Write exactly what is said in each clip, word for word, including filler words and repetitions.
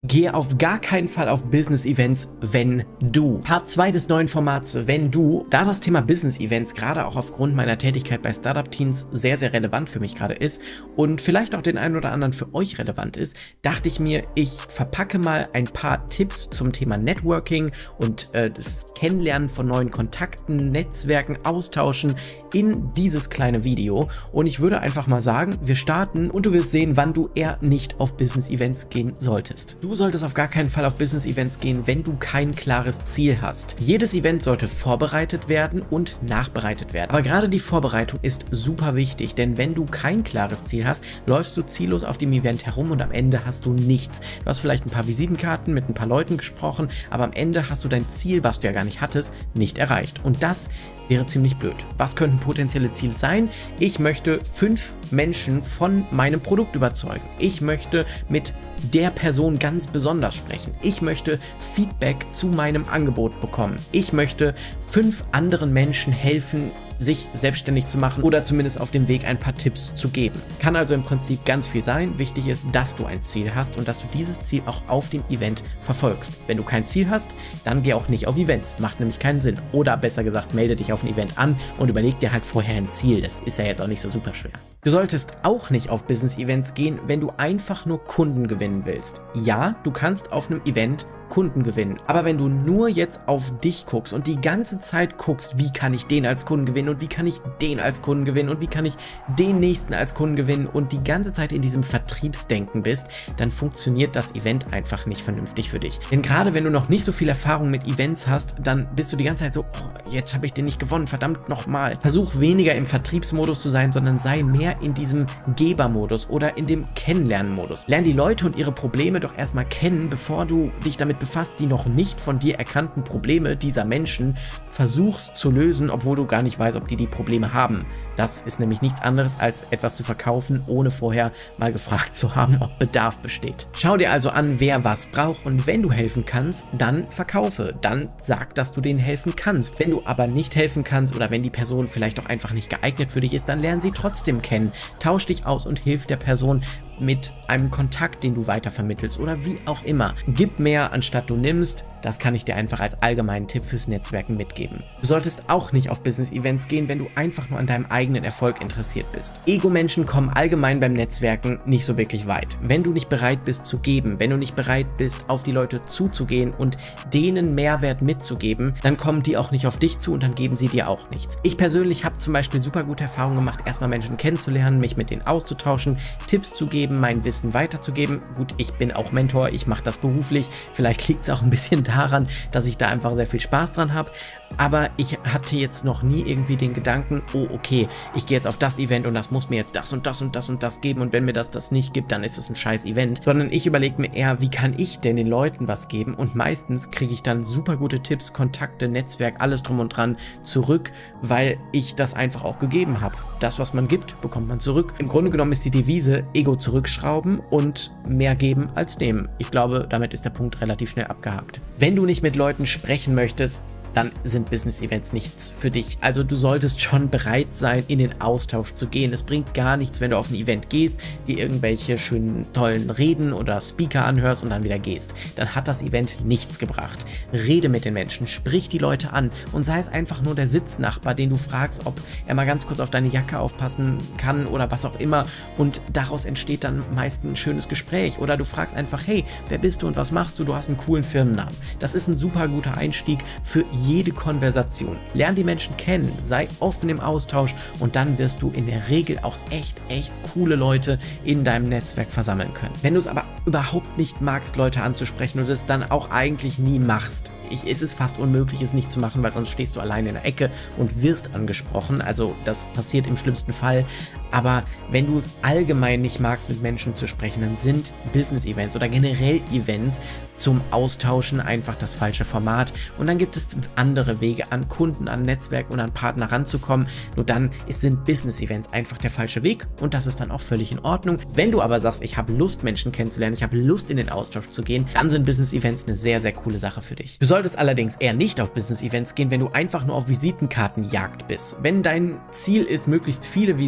Gehe auf gar keinen Fall auf Business-Events, wenn du. Part zwei des neuen Formats, wenn du. Da das Thema Business-Events gerade auch aufgrund meiner Tätigkeit bei Startup-Teams sehr, sehr relevant für mich gerade ist und vielleicht auch den einen oder anderen für euch relevant ist, dachte ich mir, ich verpacke mal ein paar Tipps zum Thema Networking und äh, das Kennenlernen von neuen Kontakten, Netzwerken, Austauschen in dieses kleine Video. Und ich würde einfach mal sagen, wir starten und du wirst sehen, wann du eher nicht auf Business-Events gehen solltest. Du solltest auf gar keinen Fall auf Business-Events gehen, wenn du kein klares Ziel hast. Jedes Event sollte vorbereitet werden und nachbereitet werden. Aber gerade die Vorbereitung ist super wichtig, denn wenn du kein klares Ziel hast, läufst du ziellos auf dem Event herum und am Ende hast du nichts. Du hast vielleicht ein paar Visitenkarten mit ein paar Leuten gesprochen, aber am Ende hast du dein Ziel, was du ja gar nicht hattest, nicht erreicht. Und das wäre ziemlich blöd. Was könnten potenzielle Ziele sein? Ich möchte fünf Menschen von meinem Produkt überzeugen. Ich möchte mit der Person ganz besonders sprechen. Ich möchte Feedback zu meinem Angebot bekommen. Ich möchte fünf anderen Menschen helfen, sich selbstständig zu machen oder zumindest auf dem Weg ein paar Tipps zu geben. Es kann also im Prinzip ganz viel sein. Wichtig ist, dass du ein Ziel hast und dass du dieses Ziel auch auf dem Event verfolgst. Wenn du kein Ziel hast, dann geh auch nicht auf Events. Macht nämlich keinen Sinn. Oder besser gesagt, melde dich auf ein Event an und überleg dir halt vorher ein Ziel. Das ist ja jetzt auch nicht so super schwer. Du solltest auch nicht auf Business-Events gehen, wenn du einfach nur Kunden gewinnen willst. Ja, du kannst auf einem Event Kunden gewinnen. Aber wenn du nur jetzt auf dich guckst und die ganze Zeit guckst, wie kann ich den als Kunden gewinnen und wie kann ich den als Kunden gewinnen und wie kann ich den nächsten als Kunden gewinnen und die ganze Zeit in diesem Vertriebsdenken bist, dann funktioniert das Event einfach nicht vernünftig für dich. Denn gerade wenn du noch nicht so viel Erfahrung mit Events hast, dann bist du die ganze Zeit so, oh, jetzt habe ich den nicht gewonnen, verdammt nochmal. Versuch weniger im Vertriebsmodus zu sein, sondern sei mehr in diesem Gebermodus oder in dem Kennenlernmodus. Lern die Leute und ihre Probleme doch erstmal kennen, bevor du dich damit befasst, die noch nicht von dir erkannten Probleme dieser Menschen versuchst zu lösen, obwohl du gar nicht weißt, ob die die Probleme haben. Das ist nämlich nichts anderes, als etwas zu verkaufen, ohne vorher mal gefragt zu haben, ob Bedarf besteht. Schau dir also an, wer was braucht und wenn du helfen kannst, dann verkaufe. Dann sag, dass du denen helfen kannst. Wenn du aber nicht helfen kannst oder wenn die Person vielleicht auch einfach nicht geeignet für dich ist, dann lern sie trotzdem kennen. Tausch dich aus und hilf der Person mit einem Kontakt, den du weitervermittelst oder wie auch immer. Gib mehr, anstatt du nimmst. Das kann ich dir einfach als allgemeinen Tipp fürs Netzwerken mitgeben. Du solltest auch nicht auf Business-Events gehen, wenn du einfach nur an deinem eigenen Erfolg interessiert bist. Ego-Menschen kommen allgemein beim Netzwerken nicht so wirklich weit. Wenn du nicht bereit bist zu geben, wenn du nicht bereit bist, auf die Leute zuzugehen und denen Mehrwert mitzugeben, dann kommen die auch nicht auf dich zu und dann geben sie dir auch nichts. Ich persönlich habe zum Beispiel super gute Erfahrungen gemacht, erstmal Menschen kennenzulernen, mich mit denen auszutauschen, Tipps zu geben, mein Wissen weiterzugeben. Gut, ich bin auch Mentor, ich mache das beruflich. Vielleicht liegt es auch ein bisschen daran, dass ich da einfach sehr viel Spaß dran habe. Aber ich hatte jetzt noch nie irgendwie den Gedanken, oh okay, ich gehe jetzt auf das Event und das muss mir jetzt das und das und das und das geben und wenn mir das das nicht gibt, dann ist es ein scheiß Event. Sondern ich überlege mir eher, wie kann ich denn den Leuten was geben und meistens kriege ich dann super gute Tipps, Kontakte, Netzwerk, alles drum und dran zurück, weil ich das einfach auch gegeben habe. Das, was man gibt, bekommt man zurück. Im Grunde genommen ist die Devise, Ego zurückschrauben und mehr geben als nehmen. Ich glaube, damit ist der Punkt relativ schnell abgehakt. Wenn du nicht mit Leuten sprechen möchtest, dann sind Business-Events nichts für dich. Also du solltest schon bereit sein, in den Austausch zu gehen. Es bringt gar nichts, wenn du auf ein Event gehst, dir irgendwelche schönen, tollen Reden oder Speaker anhörst und dann wieder gehst. Dann hat das Event nichts gebracht. Rede mit den Menschen, sprich die Leute an und sei es einfach nur der Sitznachbar, den du fragst, ob er mal ganz kurz auf deine Jacke aufpassen kann oder was auch immer und daraus entsteht dann meist ein schönes Gespräch oder du fragst einfach, hey, wer bist du und was machst du? Du hast einen coolen Firmennamen. Das ist ein super guter Einstieg für jede Konversation. Lern die Menschen kennen, sei offen im Austausch und dann wirst du in der Regel auch echt, echt coole Leute in deinem Netzwerk versammeln können. Wenn du es aber überhaupt nicht magst, Leute anzusprechen und es dann auch eigentlich nie machst, ich, ist es fast unmöglich, es nicht zu machen, weil sonst stehst du allein in der Ecke und wirst angesprochen. Also das passiert im schlimmsten Fall. Aber wenn du es allgemein nicht magst, mit Menschen zu sprechen, dann sind Business-Events oder generell Events zum Austauschen einfach das falsche Format. Und dann gibt es andere Wege, an Kunden, an Netzwerk und an Partner ranzukommen. Nur dann sind Business-Events einfach der falsche Weg und das ist dann auch völlig in Ordnung. Wenn du aber sagst, ich habe Lust, Menschen kennenzulernen, ich habe Lust, in den Austausch zu gehen, dann sind Business-Events eine sehr, sehr coole Sache für dich. Du solltest allerdings eher nicht auf Business-Events gehen, wenn du einfach nur auf Visitenkartenjagd bist. Wenn dein Ziel ist, möglichst viele Visitenkarten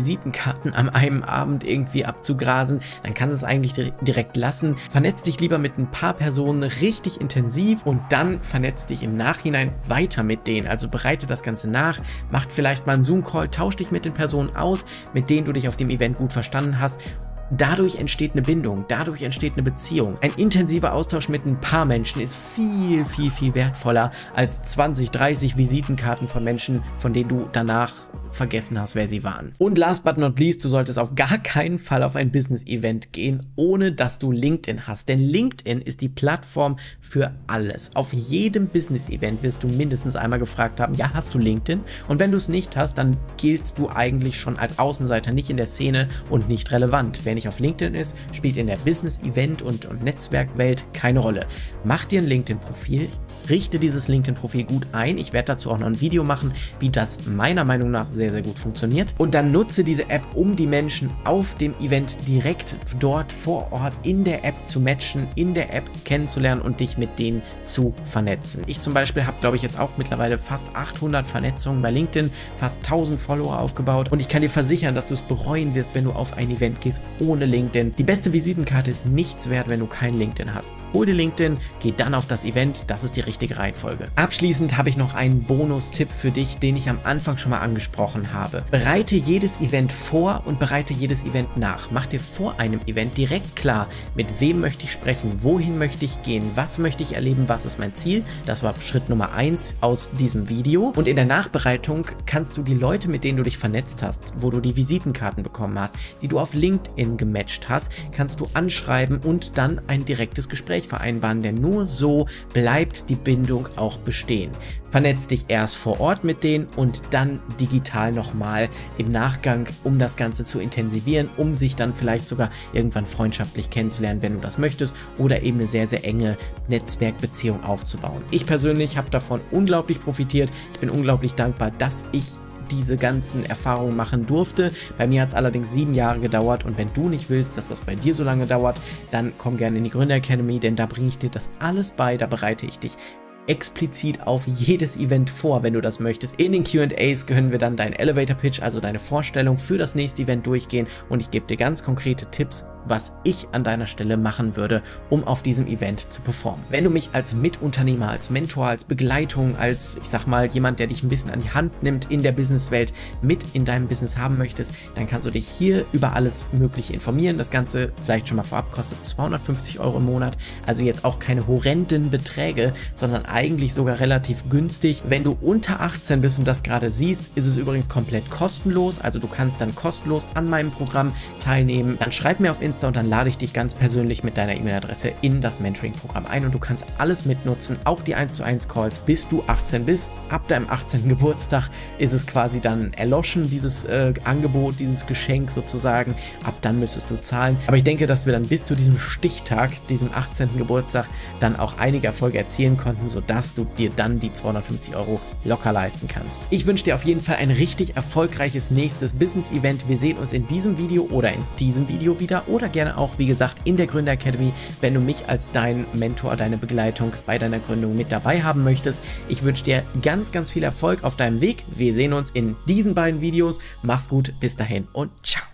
Visitenkarten an einem Abend irgendwie abzugrasen, dann kannst du es eigentlich direkt lassen. Vernetz dich lieber mit ein paar Personen richtig intensiv und dann vernetz dich im Nachhinein weiter mit denen. Also bereite das Ganze nach, macht vielleicht mal einen Zoom-Call, tausch dich mit den Personen aus, mit denen du dich auf dem Event gut verstanden hast. Dadurch entsteht eine Bindung, dadurch entsteht eine Beziehung. Ein intensiver Austausch mit ein paar Menschen ist viel, viel, viel wertvoller als zwanzig, dreißig Visitenkarten von Menschen, von denen du danach vergessen hast, wer sie waren. Und last but not least, du solltest auf gar keinen Fall auf ein Business-Event gehen, ohne dass du LinkedIn hast. Denn LinkedIn ist die Plattform für alles. Auf jedem Business-Event wirst du mindestens einmal gefragt haben, ja, hast du LinkedIn? Und wenn du es nicht hast, dann giltst du eigentlich schon als Außenseiter nicht in der Szene und nicht relevant. Wer nicht auf LinkedIn ist, spielt in der Business-Event- und, und Netzwerkwelt keine Rolle. Mach dir ein LinkedIn-Profil, richte dieses LinkedIn-Profil gut ein. Ich werde dazu auch noch ein Video machen, wie das meiner Meinung nach sehr, sehr gut funktioniert. Und dann nutze diese App, um die Menschen auf dem Event direkt dort vor Ort in der App zu matchen, in der App kennenzulernen und dich mit denen zu vernetzen. Ich zum Beispiel habe, glaube ich, jetzt auch mittlerweile fast achthundert Vernetzungen bei LinkedIn, fast tausend Follower aufgebaut und ich kann dir versichern, dass du es bereuen wirst, wenn du auf ein Event gehst ohne LinkedIn. Die beste Visitenkarte ist nichts wert, wenn du kein LinkedIn hast. Hol dir LinkedIn, geh dann auf das Event, das ist die richtige Reihenfolge. Abschließend habe ich noch einen Bonustipp für dich, den ich am Anfang schon mal angesprochen habe. Bereite jedes Event vor und bereite jedes Event nach. Mach dir vor einem Event direkt klar, mit wem möchte ich sprechen, wohin möchte ich gehen, was möchte ich erleben, was ist mein Ziel. Das war Schritt Nummer eins aus diesem Video. Und in der Nachbereitung kannst du die Leute, mit denen du dich vernetzt hast, wo du die Visitenkarten bekommen hast, die du auf LinkedIn gematcht hast, kannst du anschreiben und dann ein direktes Gespräch vereinbaren, denn nur so bleibt die Bindung auch bestehen. Vernetz dich erst vor Ort mit denen und dann digital nochmal im Nachgang, um das Ganze zu intensivieren, um sich dann vielleicht sogar irgendwann freundschaftlich kennenzulernen, wenn du das möchtest, oder eben eine sehr, sehr enge Netzwerkbeziehung aufzubauen. Ich persönlich habe davon unglaublich profitiert. Ich bin unglaublich dankbar, dass ich diese ganzen Erfahrungen machen durfte. Bei mir hat es allerdings sieben Jahre gedauert und wenn du nicht willst, dass das bei dir so lange dauert, dann komm gerne in die Gründer Academy, denn da bringe ich dir das alles bei, da bereite ich dich explizit auf jedes Event vor, wenn du das möchtest. In den Q and A's können wir dann deinen Elevator Pitch, also deine Vorstellung für das nächste Event durchgehen und ich gebe dir ganz konkrete Tipps, was ich an deiner Stelle machen würde, um auf diesem Event zu performen. Wenn du mich als Mitunternehmer, als Mentor, als Begleitung, als, ich sag mal, jemand, der dich ein bisschen an die Hand nimmt in der Businesswelt, mit in deinem Business haben möchtest, dann kannst du dich hier über alles Mögliche informieren. Das Ganze vielleicht schon mal vorab kostet zweihundertfünfzig Euro im Monat, also jetzt auch keine horrenden Beträge, sondern eigentlich sogar relativ günstig. Wenn du unter achtzehn bist und das gerade siehst, ist es übrigens komplett kostenlos, also du kannst dann kostenlos an meinem Programm teilnehmen. Dann schreib mir auf Insta und dann lade ich dich ganz persönlich mit deiner E-Mail-Adresse in das Mentoring-Programm ein und du kannst alles mitnutzen, auch die eins zu eins Calls, bis du achtzehn bist. Ab deinem achtzehnten Geburtstag ist es quasi dann erloschen, dieses äh, Angebot, dieses Geschenk sozusagen. Ab dann müsstest du zahlen. Aber ich denke, dass wir dann bis zu diesem Stichtag, diesem achtzehnten Geburtstag, dann auch einige Erfolge erzielen konnten, sodass du dir dann die zweihundertfünfzig Euro locker leisten kannst. Ich wünsche dir auf jeden Fall ein richtig erfolgreiches nächstes Business-Event. Wir sehen uns in diesem Video oder in diesem Video wieder oder gerne auch, wie gesagt, in der Gründer Academy, wenn du mich als dein Mentor, deine Begleitung bei deiner Gründung mit dabei haben möchtest. Ich wünsche dir ganz, ganz viel Erfolg auf deinem Weg. Wir sehen uns in diesen beiden Videos. Mach's gut, bis dahin und ciao.